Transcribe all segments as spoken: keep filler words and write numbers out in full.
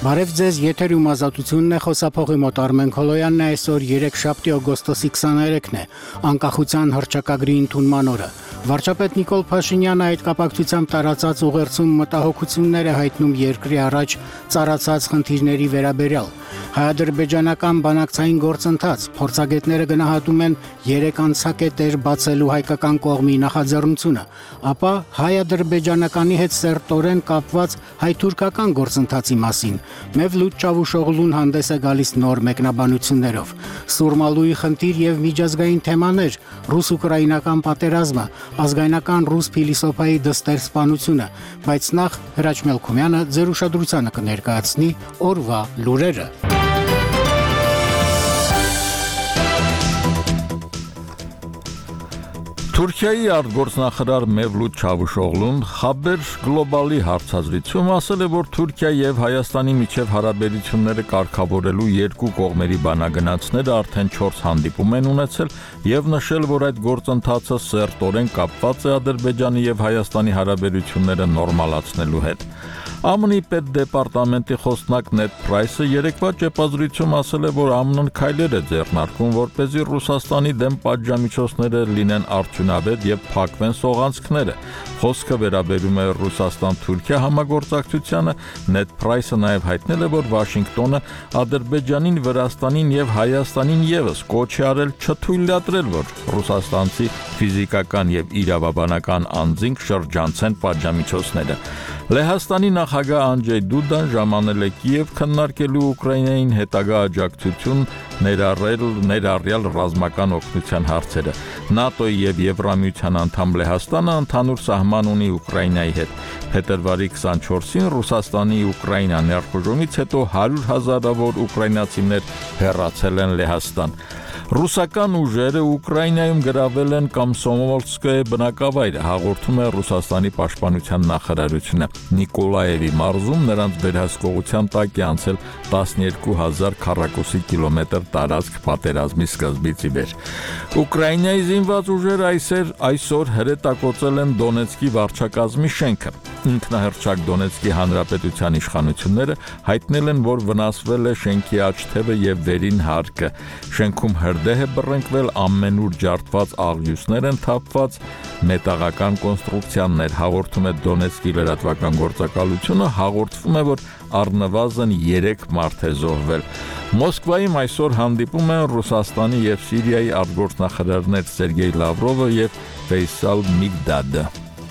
Բարև ձեզ, եթերում ազատությունն է, խոսափողի մոտ Արմեն Քոլոյանն է, այսօր երեքշաբթի օգոստոսի քսաներեքն է, անկախության հռչակագրի ընդունման օրը։ Վարչապետ Նիկոլ Փաշինյանը այդ կապակցությամբ տարածած ուղերձում մտահոգություններ է հայտնում երկրի առաջ ծառացած խնդիրների վերաբերյալ։ Հայ-ադրբեջանական բանակցային գործընթաց փորձագետները գնահատում են երեք անցակետեր բացելու հայկական կողմի նախաձեռնությունը, ապա հայ-ադրբեջանականի հետ սերտորեն կապված հայ-թուրքական գործընթացի մասին Մևլութ Չավուշօղլուն հանդես է գալիս նոր մեկնաբանություններով։ Սուրմալուի խնդիր եւ միջազգային թեմաներ, ռուս-ուկրաինական պատերազմը, ազգայնական ռուս փիլիսոփայի դստեր սպանությունը, բայց նախ Հրաչ Մելքումյանը ձեր ուշադրությանը կներկայացնի օրվա լուրերը։ Թուրքիայի արտգործնախարար Մևլութ Չավուշօղլուն Խաբեր գլոբալի հարցազրույցում ասել է, որ Թուրքիա եւ Հայաստանի միջև հարաբերությունները կարգավորելու երկու կողմերի բանագնացները արդեն չորս հանդիպում են ունեցել եւ նշել, որ այդ գործընթացը սերտորեն կապված է Ադրբեջանի եւ Հայաստանի հարաբերությունները նորմալացնելու հետ։ ԱՄՆ-ի պետդեպարտամենտի խոսնակ Նեդ Պրայսը երեկվա ճեպազրույցում ասել է, որ ԱՄՆ-ն քայլեր է ձեռնարկում, որպեսզի Ռուսաստանի դեմ պատժամիջոցները լինեն արդյունավետ եւ փակվեն սողանցքները։ Խոսքը վերաբերում է Ռուսաստան-Թուրքիա համագործակցությանը, Նեդ Պրայսը նաեւ հայտնել է, որ Վաշինգտոնը Ադրբեջանին, Վրաստանին եւ Հայաստանին եւս կոչ է արել չթույլատրել, որ ռուսաստանցի ֆիզիկական եւ իրավաբանական անձինք շրջանցեն պատժամիջոցները։ Լեհաստանի նախագահ Անջեյ Դուդան ժամանել է Կիև քննարկելու Ուկրաինային հետագա աջակցություն ներառել ներառյալ ռազմական օգնության հարցերը։ ՆԱՏՕ-ի եւ Եվրամիության անդամ Լեհաստանը ընդհանուր սահման ունի Ուկրաինայի հետ։ Փետրվարի քսանչորսին Ռուսաստանի Ուկրաինա ներխուժումից հետո հարյուր հազարավոր ուկրաինացիներ հեռացել են Լեհաստան։ Ռուսական ուժերը Ուկրաինայում գրավել են Կոմսոմոլսկոյե բնակավայրը, հաղորդում է Ռուսաստանի պաշտպանության նախարարությունը։ Նիկոլաևի մարզում նրանց վերահսկողության տակ է անցել տասներկու հազար քառակուսի կիլոմետր տարածք պատերազմի սկզբից ի վեր։ Ուկրաինայի զինված ուժերը այսօր այսօր հրետակոծել են Դոնեցկի վարչակազմի շենքը։ Ինքնահռչակ Դոնեցկի հանրապետության իշխանությունները հայտնել են, որ վնասվել է շենքի աջ թևը եւ վերին հարկը։ Շենքում հրդեհ է բռնկվել, ամենուր ջարդված աղյուսներ են թափված, մետաղական կոնստրուկցիաներ, հաղորդում է Դոնեցկի լրատվական գործակալությունը, հաղորդվում է, որ առնվազն երեք մարդ է զոհվել։ Մոսկվայում այսօր հանդիպում են Ռուսաստանի եւ Սիրիայի արտգործնախարարներ Սերգեյ Լավրովը եւ Ֆեյսալ Միգդադը։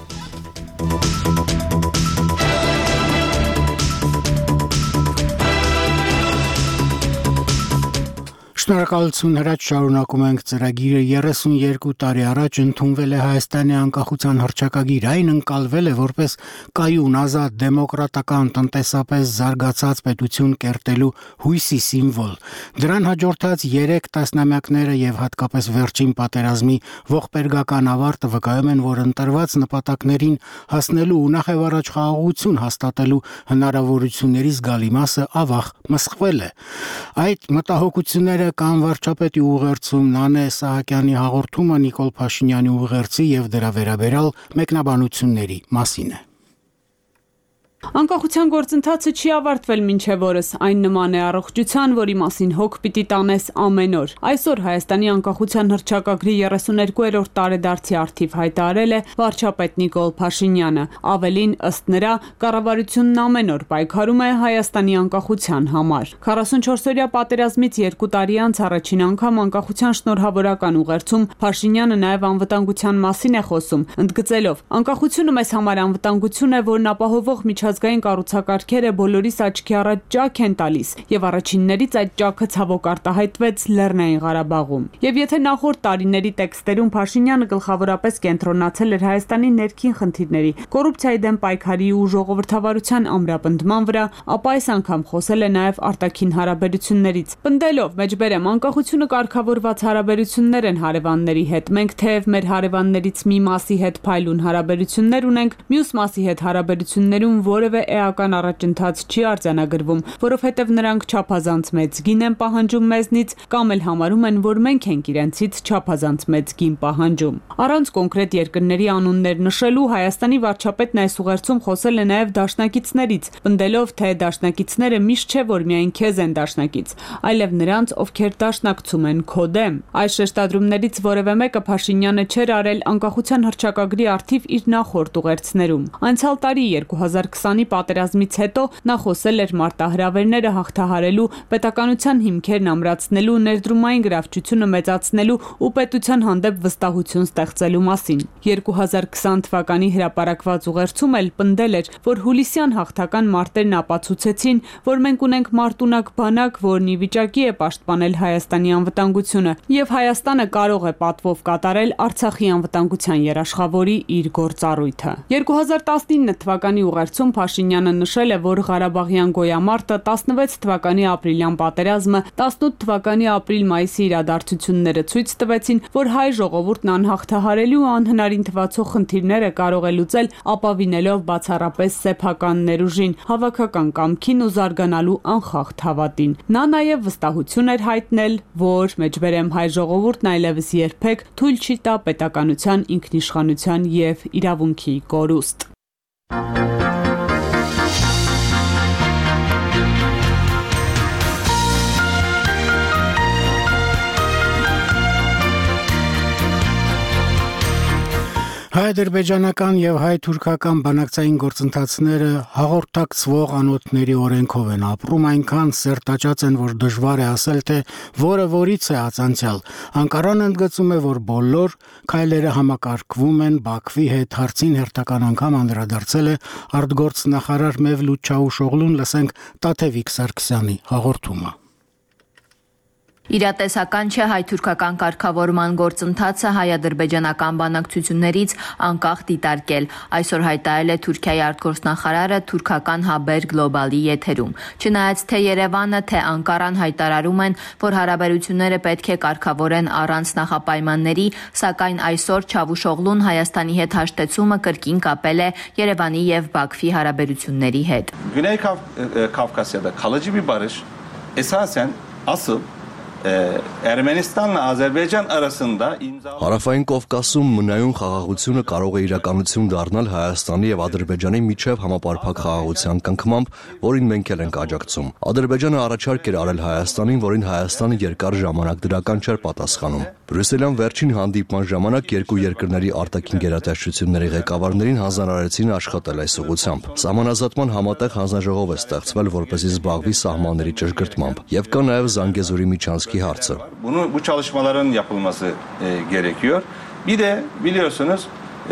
Շնորհակալություն Հրաչ, շարունակում ենք ծրագիրը։ երեսունյոթ տարի առաջ ընդունվել է Հայաստանի անկախության հռչակագիր, այն ընկալվել է որպես կայուն, ազատ, դեմոկրատական, տնտեսապես զարգացած պետություն կերտելու հույսի սիմվոլ։ Դրան հաջորդած երեք տասնամյակները եւ հատկապես վերջին պատերազմի ողբերգական ավարտը վկայում են, որ ընտրված նպատակներին հասնելու ու նախ եւ առաջ խաղաղություն հաստատելու հնարավորությունների զգալի մասը ավաղ մսխվել է։ Այդ մտահոգությունները կան վարչապետի ուղերձում, Նանե Սահակյանի հաղորդումը Նիկոլ Փաշինյանի ուղերձի եւ դրա վերաբերյալ մեկնաբանությունների մասին է։ Անկախության գործընթացը չի ավարտվել մինչև օրս, այն նման է առողջության, որի մասին հոգ պիտի տանես ամեն օր։ Այսօր Հայաստանի անկախության հռչակագրի երեսուներկուերորդ տարեդարձի առթիվ հայտարարել է վարչապետ Նիկոլ Փաշինյանը։ Ավելին, ըստ նրա, կառավարությունն ամեն օր պայքարում է Հայաստանի անկախության համար։ քառասունչորսօրյա պատերազմից երկու տարի անց առաջին անգամ անկախության շնորհավորական ուղերձում Փաշինյանը նաև անվտանգության մասին է խոսում, ընդգծելով. «Անկախությունը մեզ համար անվտանգություն է, որն ապահովող միջազգային կառուցակարգերը բոլորիս աչքի առաջ ճաք են տալիս, եւ առաջիններից այդ ճաքը ցավոք արտահայտվեց Լեռնային Ղարաբաղում»։ Եվ եթե նախորդ տարիների տեքստերում Փաշինյանը գլխավորապես կենտրոնացել էր Հայաստանի ներքին խնդիրների, կոռուպցիայի դեմ պայքարի ու ժողովրդավարության ամրապնդման վրա, ապա այս անգամ խոսել է նաև արտաքին հարաբերություններից։ Պնդելով, մեջբերեմ, անկախությունը կարգավորված հարաբերություններ են հարևանների հետ։ Մենք թեև մեր հարևաններից մի մասի հետ փայլուն հարաբերություններ ունենք, մյուս մասի հետ հարաբերություններում որևէ էական առաջընթաց չի արձանագրվում, որովհետև նրանք չափազանց մեծ գին են պահանջում մեզնից կամ էլ համարում են, որ մենք ենք իրենցից չափազանց մեծ գին պահանջում։ Առանց կոնկրետ երկրների անուններ նշելու Հայաստանի վարչապետն այս ուղերձում խոսել է նաև դաշնակիցներից, պնդելով, թե դաշնակիցները միշտ չէ, որ միայն քեզ են դաշնակից, այլև նրանց, ովքեր դաշնակցում են քո դեմ։ Այս շեշտադրումներից որևէ մեկը Փաշինյանը չէր արել անկախության հռչակագրի առթիվ իր նախորդ ուղերձներում։ Անցյալ տարի երկու հազար քսանի պատերազմից հետո նա խոսել էր մարտահրավերները հաղթահարելու, պետականության հիմքերն ամրացնելու, ներդրումային գրավչությունը մեծացնելու ու պետության հանդեպ վստահություն ստեղծելու մասին։ երկու հազար քսան թվականի հրապարակված ուղերձում էլ պնդել էր, որ հուլիսյան հաղթական մարտերն ապացուցեցին, որ մենք ունենք մարտունակ բանակ, որն ի վիճակի է պաշտպանել Հայաստանի անվտանգությունը, եւ Հայաստանը կարող է պատվով կատարել Արցախի անվտանգության երաշխավորի իր գործառույթը։ երկու հազար տասնինը թվականի ուղերձում Փաշինյանը նշել է, որ Ղարաբաղյան գոյամարտը, տասնվեց թվականի ապրիլյան պատերազմը, տասնութ թվականի ապրիլ-մայիսի իրադարձությունները ցույց տվեցին, որ հայ ժողովուրդն անհաղթահարելի ու անհնարին թվացող խնդիրները կարող է լուծել ապավինելով բացառապես սեփական ներուժին, հավաքական կամքին ու զարգանալու անխախտ հավատին։ Նա նաև վստահություն էր հայտնել, որ մեջբերեմ հայ ժողովուրդն այլևս երբեք թույլ չի տա պետականության, ինքնիշխանության եւ իրավունքի կորուստ։ Հայ-ադրբեջանական եւ հայ-թուրքական բանակցային գործընթացները հաղորդակցվող անոթների օրենքով են ապրում, այնքան սերտաճած են, որ դժվար է ասել, թե որը որից է ածանցյալ։ Անկարան ընդգծում է, որ բոլոր քայլերը համակարգվում են Բաքվի հետ, հարցին հերթական անգամ անդրադարձել է արտգործնախարար Մևլութ Չավուշօղլուն, լսենք Տաթևիկ Սարգսյանի հաղորդումը։ Իրատեսական չէ հայ-թուրքական կարգավորման գործընթացը հայ-ադրբեջանական բանակցություններից անկախ դիտարկել, այսօր հայտարարել է Թուրքիայի արտգործնախարարը թուրքական Haber Global-ի եթերում։ Չնայած թե Երևանը, թե Անկարան հայտարարում են, որ հարաբերությունները պետք է կարգավորեն առանց նախապայմանների, սակայն այսօր Չավուշօղլուն Հայաստանի հետ հաշտեցումը կրկին կապել է Երևանի եւ Բաքվի հարաբերությունների հետ։ Güney Kafkasya'da kalıcı bir barış esasen asıl Ermənistanla Azərbaycan arasında imzalı Հարավային Կովկասում մնայուն խաղաղությունը կարող է իրականություն դառնալ Հայաստանի եւ Ադրբեջանի միջև համապարփակ խաղաղության կնքմամբ, որին մենք էլ ենք աջակցում։ Ադրբեջանը առաջարկ էր արել Հայաստանին, որին Հայաստանը երկար ժամանակ դրական չէր պատասխանում։ Բրյուսելյան վերջին հանդիպման ժամանակ երկու երկրների արտաքին գերատեսչությունների ղեկավարներին հանձնարարեցին աշխատել այս ուղղությամբ։ Սահմանազատման համատեղ հանձնաժողով է ստեղծվել, որպեսզի զբաղվի սահմանների ճշգրտմամբ, եւ կա նաեւ Զանգեզուրի միջանցքի հարցը։ Bunu bu çalışmaların yapılması e, gerekiyor. Bir de biliyorsunuz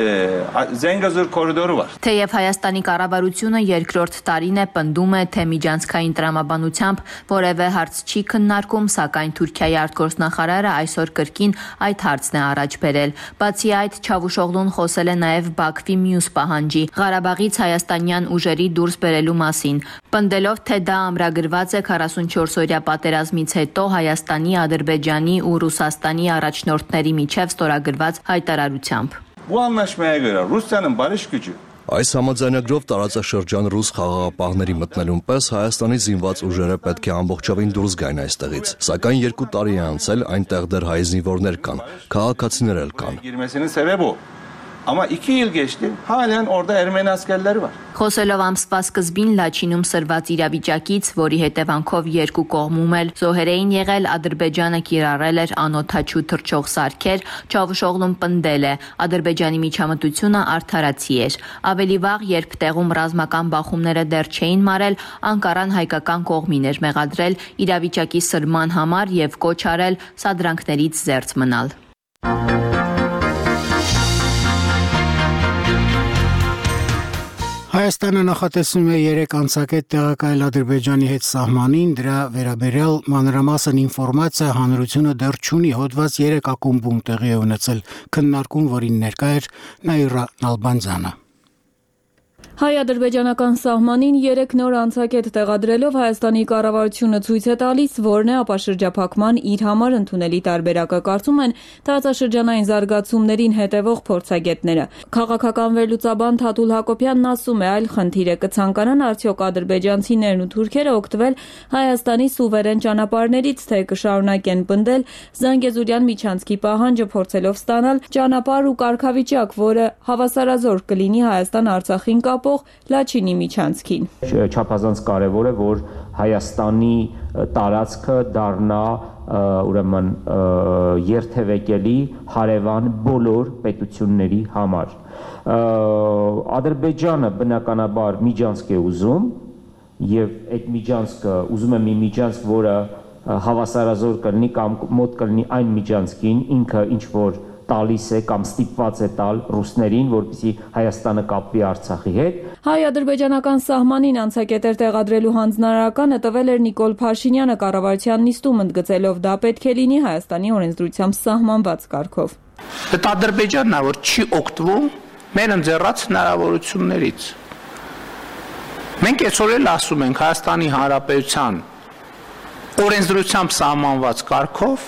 Zengezur koridoru var. Թեև Հայաստանի կառավարությունը երկրորդ տարին է պնդում է, թե միջանցքային տրամաբանությամբ որևէ հարց չի քննարկում, սակայն Թուրքիայի արտգործնախարարը այսօր կրկին այդ հարցն է առաջ բերել։ Բացի այդ, Չավուշօղլուն խոսել է նաև Բաքվի մյուս պահանջի՝ Ղարաբաղից հայաստանյան ուժերի դուրս բերելու մասին, պնդելով, թե դա ամրագրված է քառասունչորս օրյա պատերազմից հետո Հայաստանի, Ադրբեջանի ու Ռուսաստանի առաջնորդների միջև ստորագրված հայտարարությամբ։ Bu anlaşmaya göre Rusya'nın barış gücü Այս համաձայնագրով տարածաշրջան ռուս խաղաղապահների մտնելուն պես Հայաստանի զինված ուժերը պետք է ամբողջովին դուրս գային այստեղից։ Սակայն երկու տարի է անցել, այնտեղ դեռ հայ զինվորներ կան, քաղաքացիներ էլ կան։ girmesinin sebebi o. Ama iki yıl geçti, halen orada Ermeni askerleri var. Խոսելով ամսվա սկզբին Լաչինում սրված իրավիճակից, որի հետևանքով երկու կողմում էլ զոհեր էին եղել, Ադրբեջանը կիրառել էր անօդաչու թռչող սարքեր, Չավուշօղլուն պնդել է, Ադրբեջանի միջամտությունը արդարացի էր։ Ավելի վաղ, երբ տեղում ռազմական բախումները դեռ չէին մարել, Անկարան հայկական կողմին էր մեղադրել իրավիճակի սրման համար եւ կոչ արել սադրանքներից զերծ մնալ։ Հայաստանը նախատեսում է երեք անցակետ տեղակայել Ադրբեջանի հետ սահմանին, դրա վերաբերյալ մանրամասն ինֆորմացիա հանրությունը դեռ չունի, հոդված երեք ակումբում տեղի է ունեցել քննարկում, որին ներկա էր Նաիրա Նալբանդյանը։ Հայ-ադրբեջանական սահմանին երեք նոր անցակետ տեղադրելով Հայաստանի կառավարությունը ցույց է տալիս, որն է ապաշրջափակման իր համար ընդունելի տարբերակը, կարծում են տարածաշրջանային զարգացումներին հետևող փորձագետները։ Քաղաքական վերլուծաբան Թաթուլ Հակոբյանն ասում է, այլ խնդիր է, կցանկանան արդյոք ադրբեջանցիներն ու թուրքերը օգտվել Հայաստանի սուվերեն ճանապարհներից, թե կշարունակեն պնդել Զանգեզուրյան միջանցքի պահանջը, փորձելով ստանալ ճանապարհ ու կարգավիճակ, որը հավասարազոր կլինի Հայաստան-Արցախին կապ Լաչինի միջանցքին։ Չափազանց կարևոր է, որ Հայաստանի տարածքը դառնա ուրեմն երթևեկելի հարևան բոլոր պետությունների համար։ Ադրբեջանը բնականաբար միջանցք է ուզում եւ այդ միջանցքը ուզում է մի միջանցք, որը հավասարազոր կլինի կամ մոտ կլինի այն միջանցքին, ինքը ինչ որ տալիս է կամ ստիպված է տալ ռուսներին, որպեսզի Հայաստանը կապվի Արցախի հետ։ Հայ-ադրբեջանական սահմանին անցակետեր տեղադրելու հանձնարարականը տվել էր Նիկոլ Փաշինյանը կառավարության նիստում, ընդգծելով դա պետք է լինի Հայաստանի օրենսդրությամբ սահմանված կարգով։ Դա Ադրբեջանն է, որ չի օգտվում մեր ընձեռած հնարավորություններից։ Մենք այսօր էլ ասում ենք Հայաստանի Հանրապետության օրենսդրությամբ սահմանված կարգով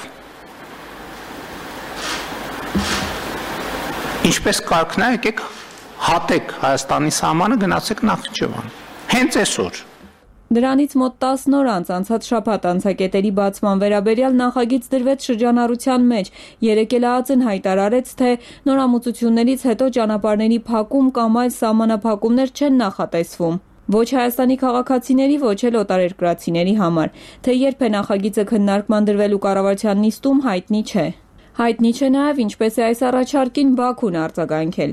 Ինչպես կարգն է, եկեք հատեք Հայաստանի սահմանը, գնացեք Նախիջևան։ Հենց այսօր։ Դրանից մոտ տասն օր անց անցած շաբաթ անցակետերի բացման վերաբերյալ նախագիծ դրվեց շրջանառության մեջ։ Երեկ էլ ԱԱԾ-ն հայտարարեց, թե նորամուծություններից հետո ճանապարհների փակում կամ այլ սահմանափակումներ չեն նախատեսվում։ Ոչ Հայաստանի քաղաքացիների, ոչ էլ օտարերկրացիների համար, թե երբ է նախագիծը քննարկման դրվելու կառավարության նիստում, հայտնի չէ։ Հայտնի չէ նաև ինչպես է այս առաջարկին Բաքուն արձագանքել։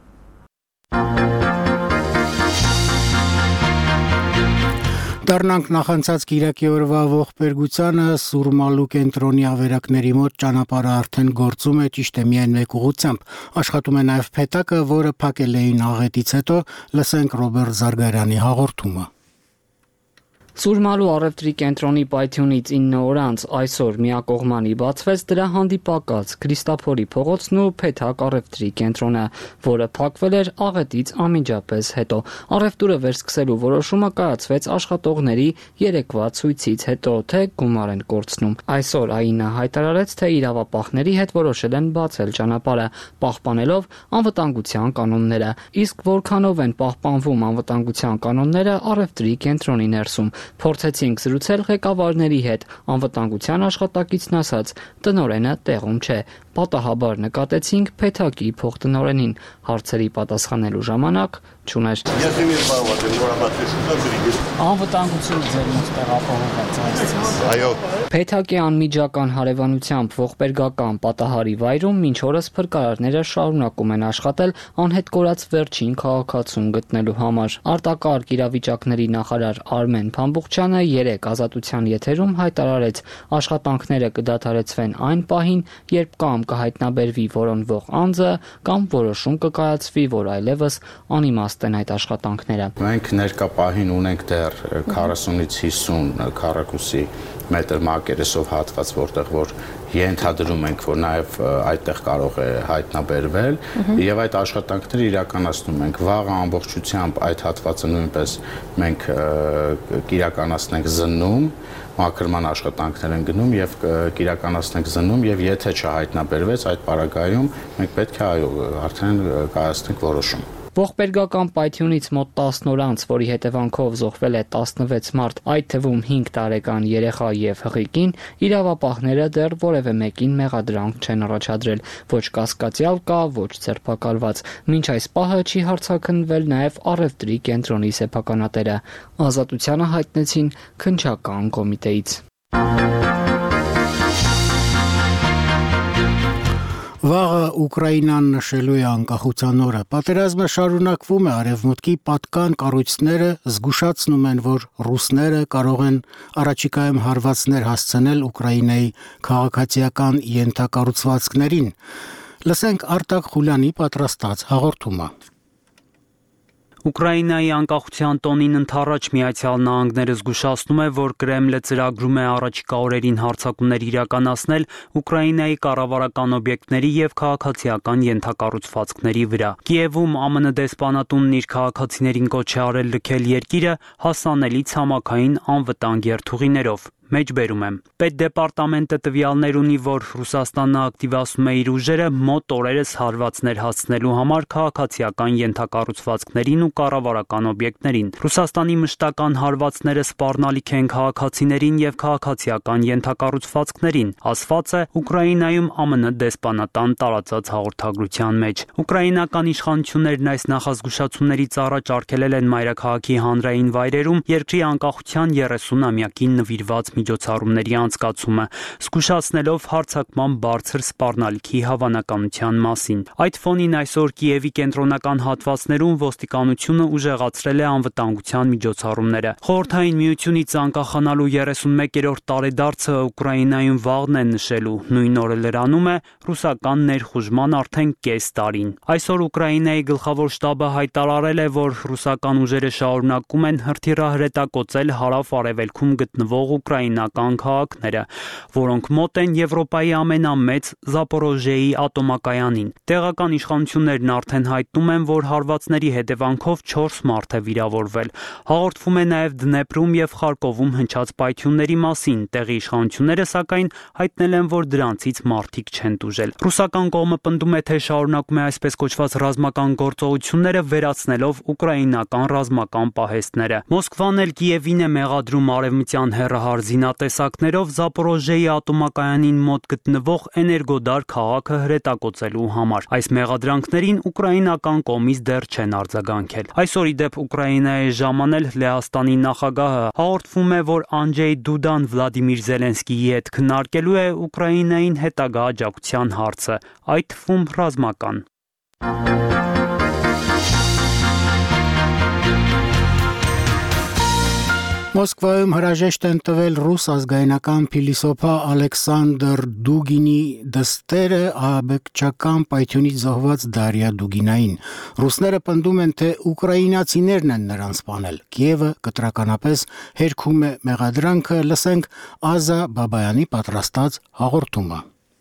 Դառնանք նախանցած կիրակի օրվա ողբերգությանը Սուրմալու կենտրոնի ավերակների մոտ ճանապարհը արդեն գործում է, ճիշտ է միայն մեկ ուղղությամբ։ Աշխատում է նաև փեթակը, որը փակել էին աղետից հետո, լսենք Ռոբերտ Զարգարյանի հաղորդումը։ Սուրմալու առևտրի կենտրոնի պայթյունից ինը օր անց այսօր միակողմանի բացվեց դրա հանդիպակաց Քրիստափորի փողոցն ու Փեթակ առևտրի կենտրոնը, որը փակվել էր աղետից անմիջապես հետո։ Առևտուրը վերսկսելու որոշումը կայացվեց աշխատողների երեկվա ցույցից հետո, թե գումար են կորցնում։ Այսօր ԱԻՆ-ը հայտարարեց, թե իրավապահների հետ որոշել են բացել ճանապարհը, պահպանելով անվտանգության կանոնները։ Իսկ որքանով են պահպանվում անվտանգության կանոնները առևտրի կենտրոնի ներսում։ Փորձեցինք զրուցել ղեկավարների հետ, անվտանգության աշխատակիցն ասաց, տնօրենը տեղում չէ։ Պատահաբար նկատեցինք Փեթակի փոխտնօրենին, հարցերի պատասխանելու ժամանակ չուներ։ Անվտանգությունը ձեր մոտ տեղափոխված է։ Այո։ Փեթակի անմիջական հարևանությամբ ողբերգական պատահարի վայրում մինչ օրս փրկարարները շարունակում են աշխատել անհետ կորած վերջին քաղաքացուն գտնելու համար։ Արտակարգ իրավիճակների նախարար Արմեն Փամբուխչյանը երեկ Ազատության եթերում հայտարարեց, աշխատանքները կդադարեցվեն այն պահին, երբ կամ կհայտնաբերվի որոնվող անձը կամ որոշում կկայացվի, որ այլևս անիմաստ են այդ աշխատանքները։ Մենք ներկա պահին ունենք դեռ քառասունից հիսուն քառակուսի մետր մակերեսով հատված, որտեղ որ ենթադրում ենք, որ նաև այդտեղ կարող է հայտնաբերվել, եւ այդ աշխատանքները իրականացնում ենք։ Վաղը ամբողջությամբ այդ հատվածը նույնպես մենք կիրականացնենք զննում, մաքրման աշխատանքներ են գնում եւ կիրականացնենք զննում, եւ եթե չհայտնաբերվեց այդ պարագայում, մենք պետք է այո արդեն կայացնենք որոշում։ Ողբերգական պայթյունից մոտ տասն օր անց, որի հետևանքով զոհվել է տասնվեց մարդ, այդ թվում հինգ տարեկան երեխա եւ հղիկին, իրավապահները դեռ որևէ մեկին մեղադրանք չեն առաջադրել, ոչ կասկածյալ կա, ոչ ձերբակալված։ Մինչ այս պահը չի հարցաքննվել նաեւ առևտրի կենտրոնի սեփականատերը։ Ազատությանը հայտնեցին քննչական կոմիտեից։ Վաղը Ուկրաինան նշելու է անկախության օրը։ Պատերազմը շարունակվում է, արևմուտքի պատկան կառույցները զգուշացնում են, որ ռուսները կարող են առաջիկայում հարվածներ հասցնել Ուկրաինայի քաղաքացիական ենթակառուցվածքներին։ Լսենք Արտակ Խուլյանի պատրաստած հաղորդումը։ Ուկրաինայի անկախության տոնին ընդառաջ Միացյալ Նահանգները զգուշացնում է, որ Կրեմլը ծրագրում է առաջիկա օրերին հարձակումներ իրականացնել Ուկրաինայի կառավարական օբյեկտների և քաղաքացիական ենթակառուցվածքների վրա։ Կիևում ԱՄՆ դեսպանատունն իր քաղաքացիներին կոչ է արել լքել երկիրը հասանելի ցամաքային անվտանգ երթուղիներով։ Մեջբերում եմ։ Պետդեպարտամենտը տվյալներ ունի, որ Ռուսաստանն ակտիվացնում է իր ուժերը մոտ օրերս հարվածներ հասցնելու համար քաղաքացիական ենթակառուցվածքներին ու կառավարական օբյեկտներին։ Ռուսաստանի մշտական հարվածները սպառնալիք են քաղաքացիներին և քաղաքացիական ենթակառուցվածքներին, ասված է Ուկրաինայում ԱՄՆ դեսպանատան տարածած հաղորդագրության մեջ։ Ուկրաինական իշխանություններն այս նախազգուշացումներից առաջ արգելել են մայրաքաղաքի հանրային վայրերում երկրի անկախության երեսունամյակին նվիրված միջոցառումների անցկացումը, զգուշացնելով հարձակման բարձր սպառնալիքի հավանականության մասին։ Այդ ֆոնին այսօր Կիևի կենտրոնական հատվածներում ոստիկանությունը ուժեղացրել է անվտանգության միջոցառումները։ Խորհրդային Միությունից անկախանալու երեսունմեկերորդ տարեդարձը Ուկրաինայում վաղն է նշելու, նույն օրը լրանում է ռուսական ներխուժման արդեն կես տարին։ Այսօր Ուկրաինայի գլխավոր շտաբը հայտարարել է, որ ռուսական ուժերը շարունակում են հրթիռահրետակոծել հարավ-արևելքում գտնվող ուկրաինական քաղաքները, որոնք մոտ են Եվրոպայի ամենամեծ Զապորոժիեի ատոմակայանին։ Տեղական իշխանություններն արդեն հայտնում են, որ հարվածների հետևանքով չորս մարդ է վիրավորվել։ Հաղորդվում է նաև Դնեպրում և Խարկովում հնչած պայթյունների մասին։ Տեղի իշխանությունները, սակայն, հայտնել են, որ դրանցից մարդիկ չեն տուժել։ Ռուսական կողմը պնդում է, թե շարունակում է այսպես կոչված ռազմական գործողությունները, վերացնելով ուկրաինական ռազմական պահեստները։ Մոսկվան էլ Կիևին է մեղադրում արևմտյան հեռահար զինատեսակներով Զապորոժիեի ատոմակայանին մոտ գտնվող Էներգոդար քաղաքը հրետակոծելու համար։ Այս մեղադրանքներին ուկրաինական կողմից դեռ չեն արձագանքել։ Այսօր ի դեպ Ուկրաինայի ժամանել Լեհաստանի նախագահը հաղորդվում է, որ Անջեյ Դուդան Վլադիմիր Զելենսկիի հետ քննարկելու է Ուկրաինային հետագա աջակցության հարցը, այդ թվում ռազմական։ Մոսկվայում հրաժեշտ են տվել ռուս ազգայնական փիլիսոփա Ալեքսանդր Դուգինի դստերը աբեկչական պայթյունից զոհված Դարիա Դուգինային։ Ռուսները պնդում են, թե ուկրաինացիներն են նրան սպանել։ Կիևը կտրականապես հերքում է մեղադրանքը, լսենք Ազա Բաբայանի պատրաստած հաղորդումը։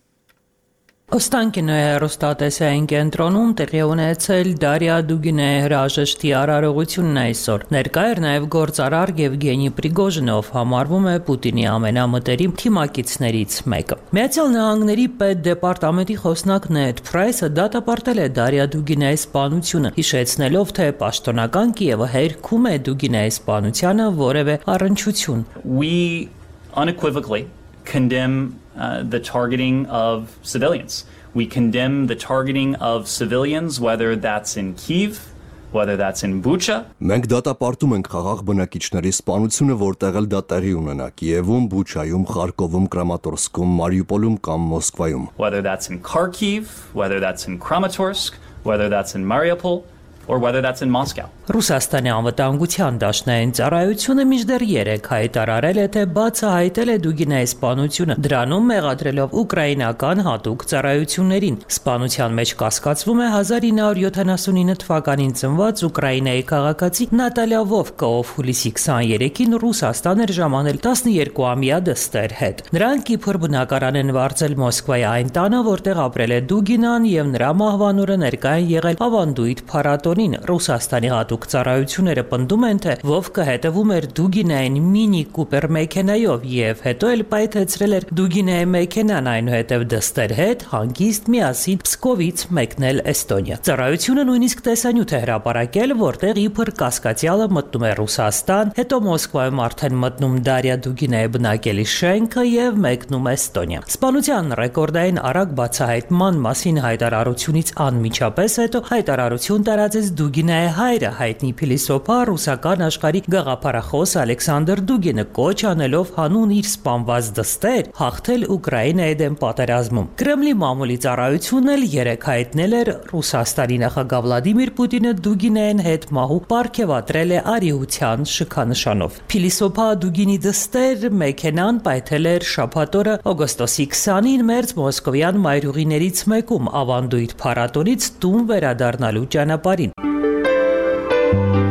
Օստանկինոյի հեռուստատեսային կենտրոնում տեղի ունեցել Դարիա Դուգինեի հրաժեշտի արարողությունն այսօր։ Ներկա էր նաև գործարար Եվգենի Պրիգոժինով, համարվում է Պուտինի ամենամտերիմ թիմակիցներից մեկը։ Միացյալ Նահանգների պետդեպարտամենտի խոսնակ Նեդ Փրայսը դատապարտել է Դարիա Դուգինեի սպանությունը, հիշեցնելով, թե պաշտոնական Կիևը հերքում է Դուգինեի սպանությանը որևէ առնչություն։ We unequivocally condemn uh, the targeting of civilians. We condemn the targeting of civilians, whether that's in Kyiv, whether that's in Bucha. Մենք դատապարտում ենք խաղաղ բնակիչների սպանությունը, որտեղ էլ դա տեղի ունենա՝ Կիևում, Բուչայում, Խարկովում, Կրամատորսկում, Մարիուպոլում կամ Մոսկվայում. Whether that's in Kharkiv, whether that's in Kramatorsk, whether that's in Mariupol, or whether that's in Moscow. Ռուսաստանի անվտանգության դաշնային ծառայությունը մինչդեռ երեկ հայտարարել է, թե բացահայտել է Դուգինեի սպանությունը, դրանում մեղադրելով ուկրաինական հատուկ ծառայություններին։ Սպանության մեջ կասկածվում է հազար ինը հարյուր յոթանասունինը թվականին ծնված Ուկրաինայի քաղաքացի Նատալիա Վովկա, ով հուլիսի քսաներեքին Ռուսաստան էր ժամանել տասներկուամյա դստեր հետ։ Նրանք իբր բնակարան են վարձել Մոսկվայի այն տանը, որտեղ ապրել է Դուգինան, եւ նրա մահվանորը ներկա են եղել ավանդույթ փառատոնին։ Ռուսաստանի հատուկ ծառայությունները պնդում են, թե Վովկը հետևում էր Դուգինային մինի Կուպեր մեքենայով եւ հետո էլ պայթեցրել էր Դուգինեի մեքենան, այնուհետեւ դստեր հետ հանգիստ միասին Պսկովից մեկնել Էստոնիա։ Ծառայությունը նույնիսկ տեսանյութ է հրապարակել, որտեղ իբր կասկածյալը մտնում է Ռուսաստան, հետո Մոսկվայում արդեն մտնում Դարիա Դուգինեի բնակելի շենքը եւ մեկնում Էստոնիա։ Սպանության ռեկորդային արագ բացահայտման մասին հայտարարությունից անմիջապես հետո հայտարարություն տարածեց Դուգինեի հայրը, հայտնի փիլիսոփա ռուսական աշխարհի գաղափարախոս Ալեքսանդր Դուգինը, կոչ անելով հանուն իր սպանված դստեր հաղթել Ուկրաինայի դեմ պատերազմում։ Կրեմլի մամուլի ծառայությունն էլ երեկ հայտնել էր Ռուսաստանի նախագահ Վլադիմիր Պուտինը Դուգինեին հետ մահու պարգևատրել է արիության շքանշանով։ Փիլիսոփա Դուգինի դստեր մեքենան պայթել էր շաբաթ օրը օգոստոսի քսանին մերձ մոսկովյան մայրուղիներից մեկում ավանդույթ փառատոնից տուն վերադառնալու ճանապարհին։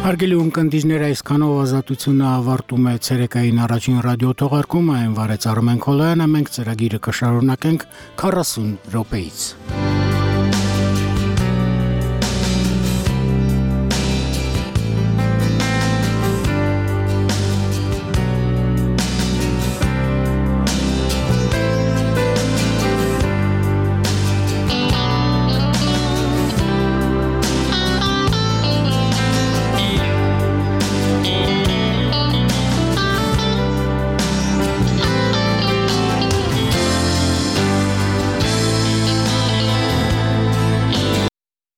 Հարգելի ունկնդիրներ, այսքանով ազատությունը ավարտում է ցերեկային առաջին ռադիո թողարկումը, այն վարեց Արմեն Քոլոյանը, մենք ծրագիրը կշարունակենք քառասուն րոպեից։